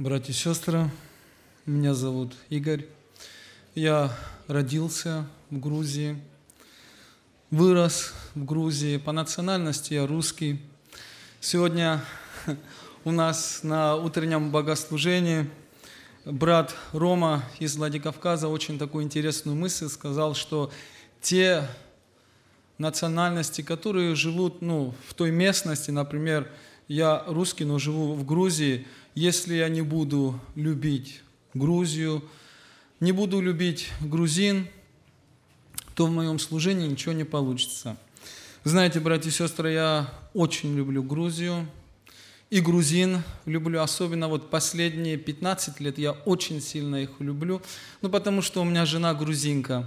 Братья и сестры, меня зовут Игорь. Я родился в Грузии, вырос в Грузии. По национальности я русский. Сегодня у нас на утреннем богослужении брат Рома из Владикавказа очень такую интересную мысль сказал, что те национальности, которые живут в той местности, например, я русский, но живу в Грузии, если я не буду любить Грузию, не буду любить грузин, то в моем служении ничего не получится. Знаете, братья и сестры, я очень люблю Грузию и грузин люблю, особенно последние 15 лет я очень сильно их люблю, потому что у меня жена грузинка.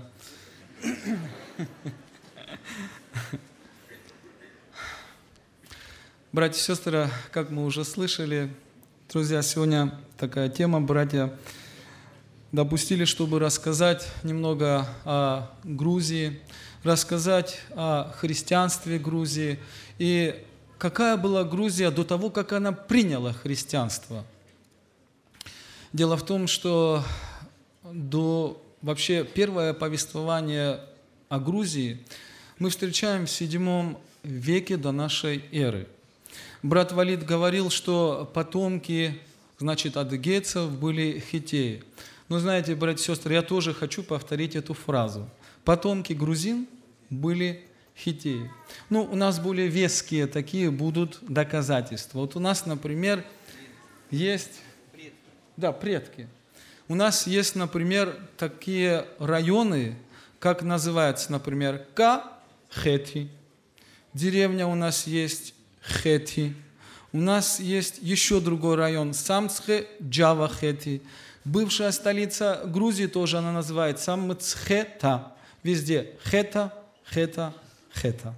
Братья и сестры, как мы уже слышали, друзья, сегодня такая тема, братья допустили, чтобы рассказать немного о Грузии, рассказать о христианстве Грузии и какая была Грузия до того, как она приняла христианство. Дело в том, что вообще первое повествование о Грузии мы встречаем в VII веке до нашей эры. Брат Валид говорил, что потомки, адыгейцев были хиттеи. Но знаете, братья и сестры, я тоже хочу повторить эту фразу. Потомки грузин были хиттеи. У нас более веские такие будут доказательства. У нас, например, есть... предки. У нас есть, например, такие районы, как называется, например, Ка-Хети. Деревня у нас есть Хети. У нас есть еще другой район, Самцхе-Джава-Хети. Бывшая столица Грузии тоже она называется Самцхета. Везде Хета, Хета, Хета.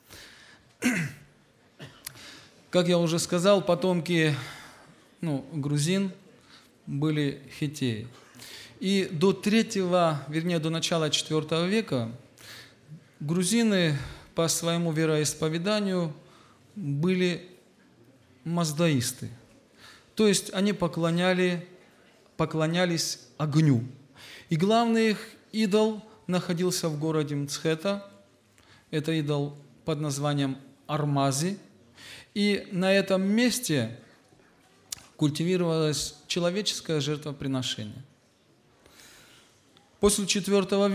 Как я уже сказал, потомки грузин были хиттеи. И до начала IV века грузины по своему вероисповеданию были маздаисты. То есть они поклонялись огню. И главный их идол находился в городе Мцхета. Это идол под названием Армази. И на этом месте культивировалось человеческое жертвоприношение. После IV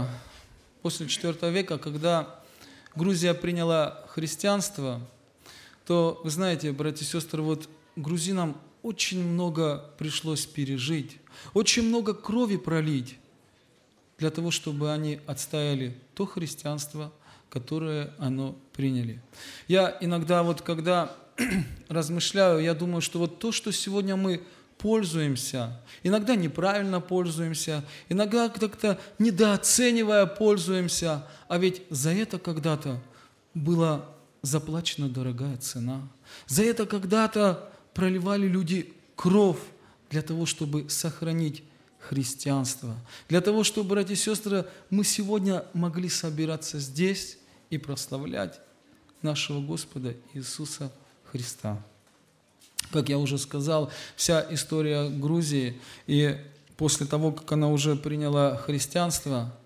века, когда Грузия приняла христианство, то, вы знаете, братья и сестры, грузинам очень много пришлось пережить, очень много крови пролить для того, чтобы они отстояли то христианство, которое оно приняли. Я иногда, когда размышляю, я думаю, что то, что сегодня мы пользуемся, иногда неправильно пользуемся, иногда как-то недооценивая пользуемся, а ведь за это когда-то была заплачена дорогая цена. За это когда-то проливали люди кровь для того, чтобы сохранить христианство. Для того, чтобы, братья и сестры, мы сегодня могли собираться здесь и прославлять нашего Господа Иисуса Христа. Как я уже сказал, вся история Грузии, и после того, как она уже приняла христианство,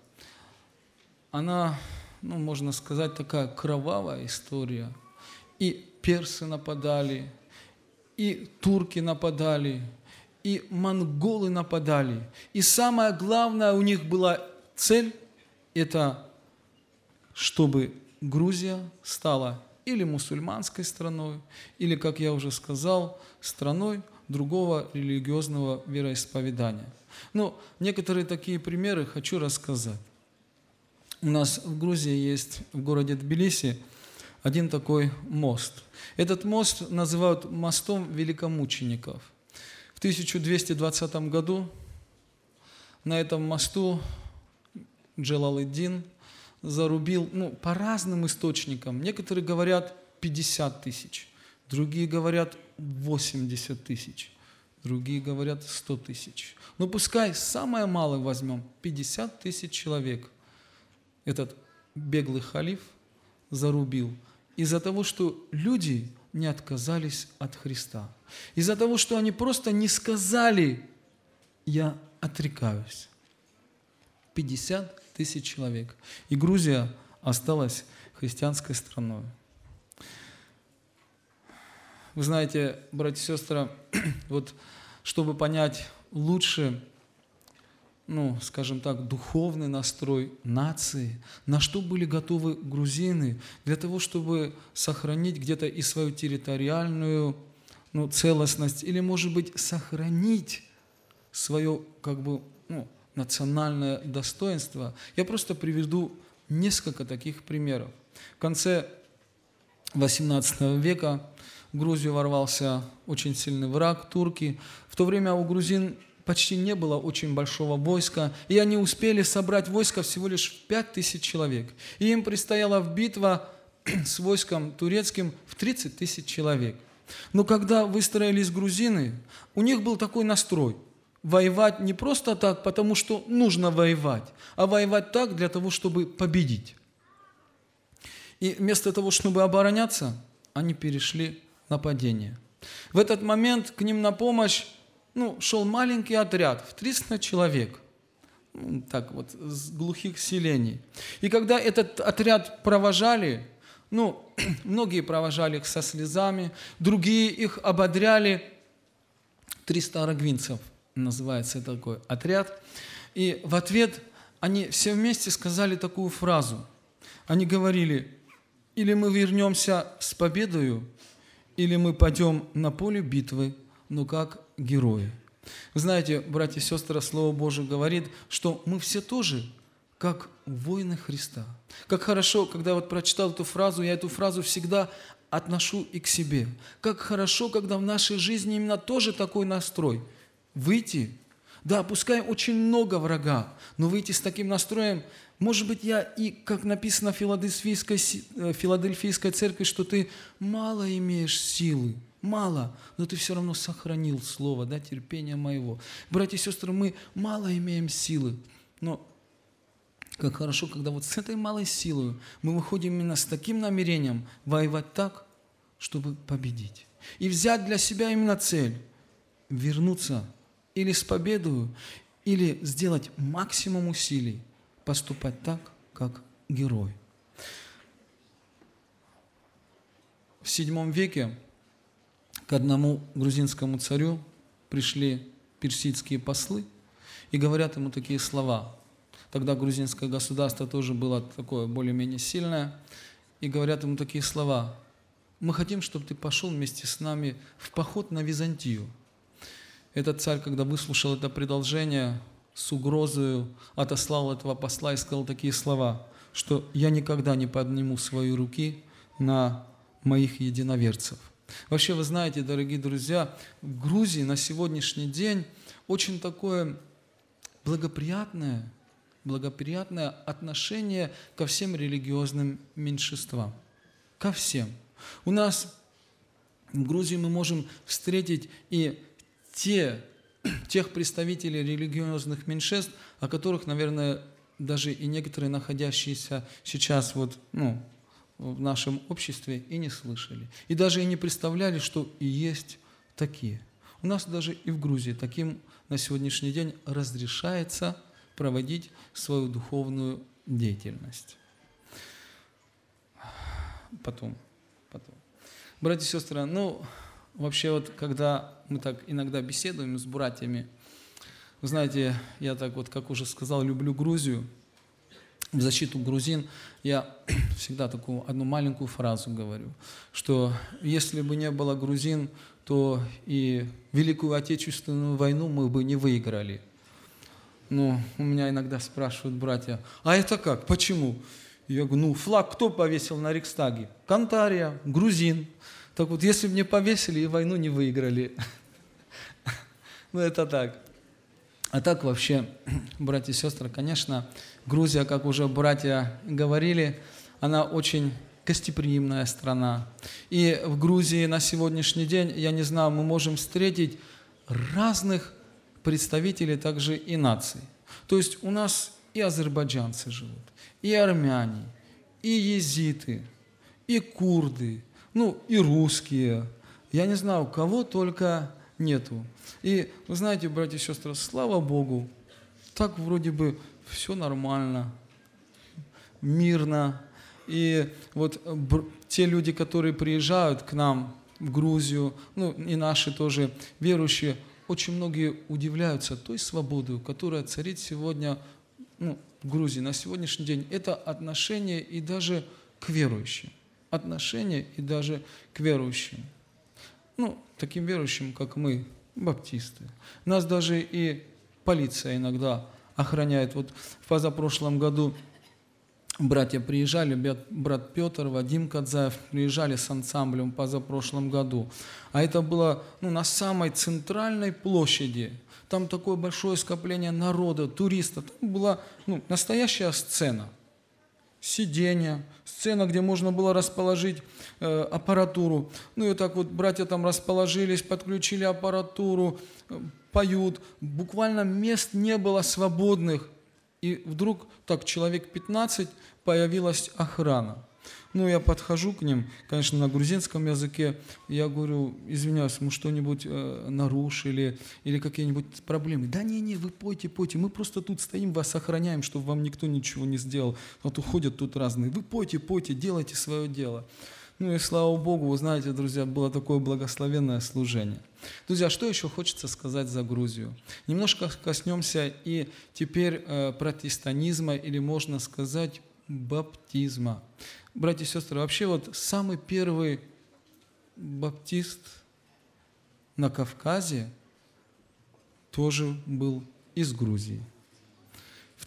она, можно сказать, такая кровавая история. И персы нападали, и турки нападали, и монголы нападали. И самое главное, у них была цель, это чтобы Грузия стала или мусульманской страной, или, как я уже сказал, страной другого религиозного вероисповедания. Некоторые такие примеры хочу рассказать. У нас в Грузии есть, в городе Тбилиси, один такой мост. Этот мост называют мостом великомучеников. В 1220 году на этом мосту Джалал-ад-Дин зарубил, по разным источникам. Некоторые говорят 50 тысяч, другие говорят 80 тысяч, другие говорят 100 тысяч. Пускай самое малое возьмем, 50 тысяч человек этот беглый халиф зарубил из-за того, что люди не отказались от Христа. Из-за того, что они просто не сказали «я отрекаюсь». 50 тысяч человек. И Грузия осталась христианской страной. Вы знаете, братья и сестры, вот чтобы понять лучше, скажем так, духовный настрой нации, на что были готовы грузины для того, чтобы сохранить где-то и свою территориальную целостность, или, может быть, сохранить свое национальное достоинство. Я просто приведу несколько таких примеров. В конце XVIII века в Грузию ворвался очень сильный враг, турки. В то время у грузин почти не было очень большого войска, и они успели собрать войско всего лишь в 5000 человек. И им предстояла битва с войском турецким в 30 тысяч человек. Но когда выстроились грузины, у них был такой настрой – воевать не просто так, потому что нужно воевать, а воевать так для того, чтобы победить. И вместо того, чтобы обороняться, они перешли в нападение. В этот момент к ним на помощь шел маленький отряд в 300 человек, с глухих селений. И когда этот отряд провожали, многие провожали их со слезами, другие их ободряли. 300 арагвинцев называется такой отряд. И в ответ они все вместе сказали такую фразу. Они говорили: или мы вернемся с победою, или мы пойдем на поле битвы, но как герои. Вы знаете, братья и сестры, Слово Божие говорит, что мы все тоже как воины Христа. Как хорошо, когда прочитал эту фразу, я эту фразу всегда отношу и к себе. Как хорошо, когда в нашей жизни именно тоже такой настрой. Выйти, да, пускай очень много врага, но выйти с таким настроем, может быть, как написано в Филадельфийской церкви, что ты мало имеешь силы, мало, но ты все равно сохранил слово, терпение моего. Братья и сестры, мы мало имеем силы, но как хорошо, когда с этой малой силой мы выходим именно с таким намерением воевать так, чтобы победить. И взять для себя именно цель – вернуться или с победой, или сделать максимум усилий, поступать так, как герой. В VII веке к одному грузинскому царю пришли персидские послы и говорят ему такие слова. Тогда грузинское государство тоже было такое более-менее сильное. И говорят ему такие слова: «Мы хотим, чтобы ты пошел вместе с нами в поход на Византию». Этот царь, когда выслушал это предложение, с угрозой отослал этого посла и сказал такие слова, что «я никогда не подниму свои руки на моих единоверцев». Вообще, вы знаете, дорогие друзья, в Грузии на сегодняшний день очень такое благоприятное отношение ко всем религиозным меньшинствам. Ко всем. У нас в Грузии мы можем встретить и тех представителей религиозных меньшинств, о которых, наверное, даже и некоторые, находящиеся сейчас в нашем обществе, и не слышали. И даже и не представляли, что и есть такие. У нас даже и в Грузии таким на сегодняшний день разрешается проводить свою духовную деятельность. Потом. Братья и сестры, вообще когда мы так иногда беседуем с братьями, вы знаете, я как уже сказал, люблю Грузию. В защиту грузин я всегда такую одну маленькую фразу говорю, что если бы не было грузин, то и Великую Отечественную войну мы бы не выиграли. Но у меня иногда спрашивают братья: а это как? Почему? Я говорю: флаг кто повесил на Рейхстаге? Кантария, грузин. Так если бы не повесили, и войну не выиграли. Это так. А так вообще, братья и сестры, конечно, Грузия, как уже братья говорили, она очень гостеприимная страна. И в Грузии на сегодняшний день, я не знаю, мы можем встретить разных представителей также и наций. То есть у нас и азербайджанцы живут, и армяне, и езиты, и курды, и русские, Я не знаю, кого только нету. И вы знаете, братья и сестры, слава Богу, так вроде бы все нормально, мирно. И вот те люди, которые приезжают к нам в Грузию, ну и наши тоже верующие, очень многие удивляются той свободой, которая царит сегодня в Грузии на сегодняшний день. Это отношение и даже к верующим. Отношение и даже к верующим. Таким верующим, как мы, баптисты. Нас даже и полиция иногда охраняет. Вот в позапрошлом году братья приезжали, брат Петр, Вадим Кадзаев приезжали с ансамблем в позапрошлом году. А это было на самой центральной площади. Там такое большое скопление народа, туристов. Там была настоящая сцена. Сиденья, сцена, где можно было расположить аппаратуру. И так вот братья там расположились, подключили аппаратуру, поют. Буквально мест не было свободных. И вдруг так человек 15 появилась охрана. Я подхожу к ним, конечно, на грузинском языке, я говорю, извиняюсь, мы что-нибудь нарушили или какие-нибудь проблемы? Да не, вы пойте, мы просто тут стоим, вас охраняем, чтобы вам никто ничего не сделал. Вот уходят тут разные, вы пойте, делайте свое дело. И слава Богу, вы знаете, друзья, было такое благословенное служение. Друзья, что еще хочется сказать за Грузию? Немножко коснемся и теперь протестантизма, или можно сказать баптизма. Братья и сестры, вообще вот самый первый баптист на Кавказе тоже был из Грузии. В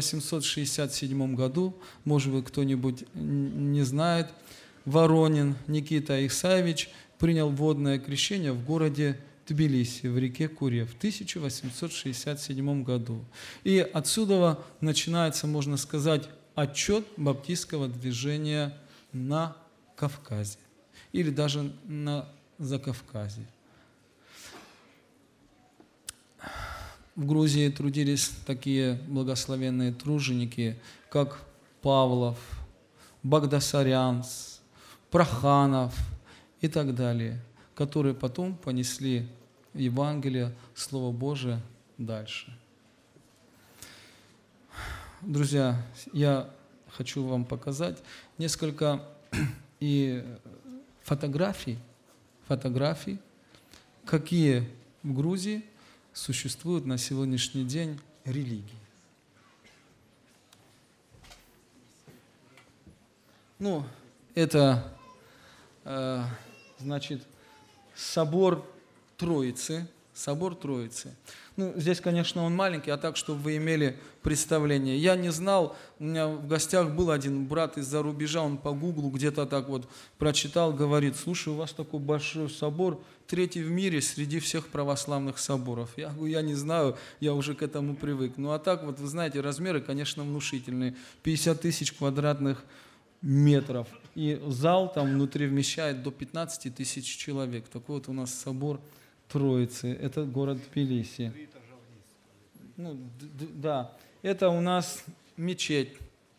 1867 году, может быть, кто-нибудь не знает, Воронин Никита Исаевич принял водное крещение в городе Тбилиси, в реке Куре, в 1867 году. И отсюда начинается, можно сказать, отчет баптистского движения на Кавказе или даже на Закавказье. В Грузии трудились такие благословенные труженики, как Павлов, Багдасарянц, Проханов и так далее, которые потом понесли Евангелие, Слово Божие дальше. Друзья, я хочу вам показать несколько и фотографий, какие в Грузии существуют на сегодняшний день религии. Это, значит, собор Троицы. Здесь, конечно, он маленький, а так, чтобы вы имели представление. Я не знал, у меня в гостях был один брат из-за рубежа, он по гуглу где-то так вот прочитал, говорит, слушай, у вас такой большой собор, 3-й в мире среди всех православных соборов. Я говорю, я не знаю, я уже к этому привык. А так вот, вы знаете, размеры, конечно, внушительные. 50 тысяч квадратных метров. И зал там внутри вмещает до 15 тысяч человек. Такой вот у нас собор Троицы. Это город Тбилиси. Да. Это у нас мечеть.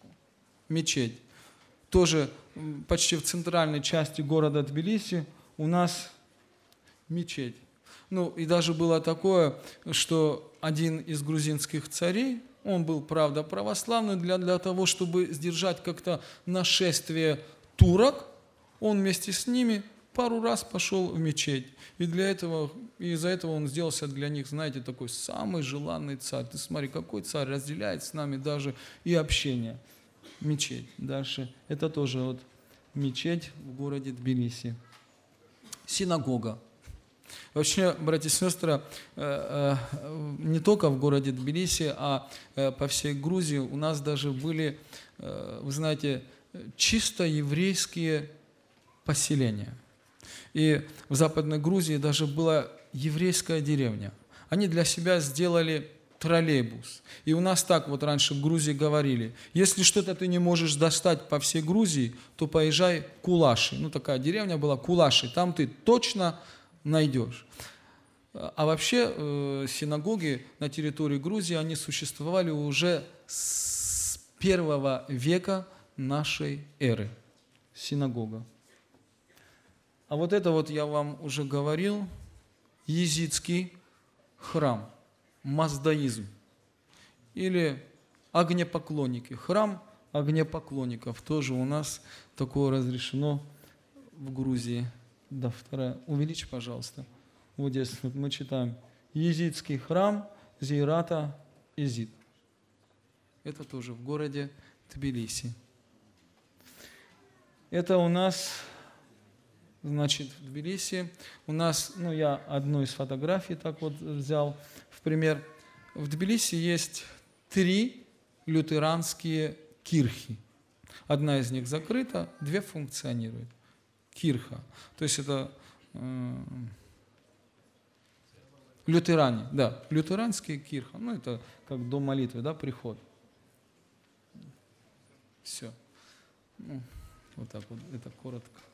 Тоже почти в центральной части города Тбилиси у нас мечеть. И даже было такое, что один из грузинских царей, он был, правда, православный, для того, чтобы сдержать как-то нашествие турок, он вместе с ними пару раз пошел в мечеть. И из-за этого он сделался для них, знаете, такой самый желанный царь. Ты смотри, какой царь разделяет с нами даже и общение. Мечеть. Дальше. Это тоже вот мечеть в городе Тбилиси. Синагога. Вообще, братья и сестры, не только в городе Тбилиси, а по всей Грузии у нас даже были, вы знаете, чисто еврейские поселения. И в Западной Грузии даже была еврейская деревня. Они для себя сделали троллейбус. И у нас так вот раньше в Грузии говорили, если что-то ты не можешь достать по всей Грузии, то поезжай в Кулаши. Такая деревня была, Кулаши, там ты точно найдешь. А вообще синагоги на территории Грузии, они существовали уже с 1 века нашей эры. Синагога. А вот это вот я вам уже говорил, езидский храм, маздаизм или огнепоклонники. Храм огнепоклонников тоже у нас такое разрешено в Грузии. Да, вторая. Увеличь, пожалуйста. Вот здесь вот мы читаем. Езидский храм Зирата Езид. Это тоже в городе Тбилиси. Это у нас, значит, в Тбилиси. У нас, я одну из фотографий так вот взял в пример. В Тбилиси есть 3 лютеранские кирхи. Одна из них закрыта, 2 функционируют. Кирха. То есть это лютеране, да, лютеранские кирха. Это как дом молитвы, да, приход. Все. Вот так вот, это коротко.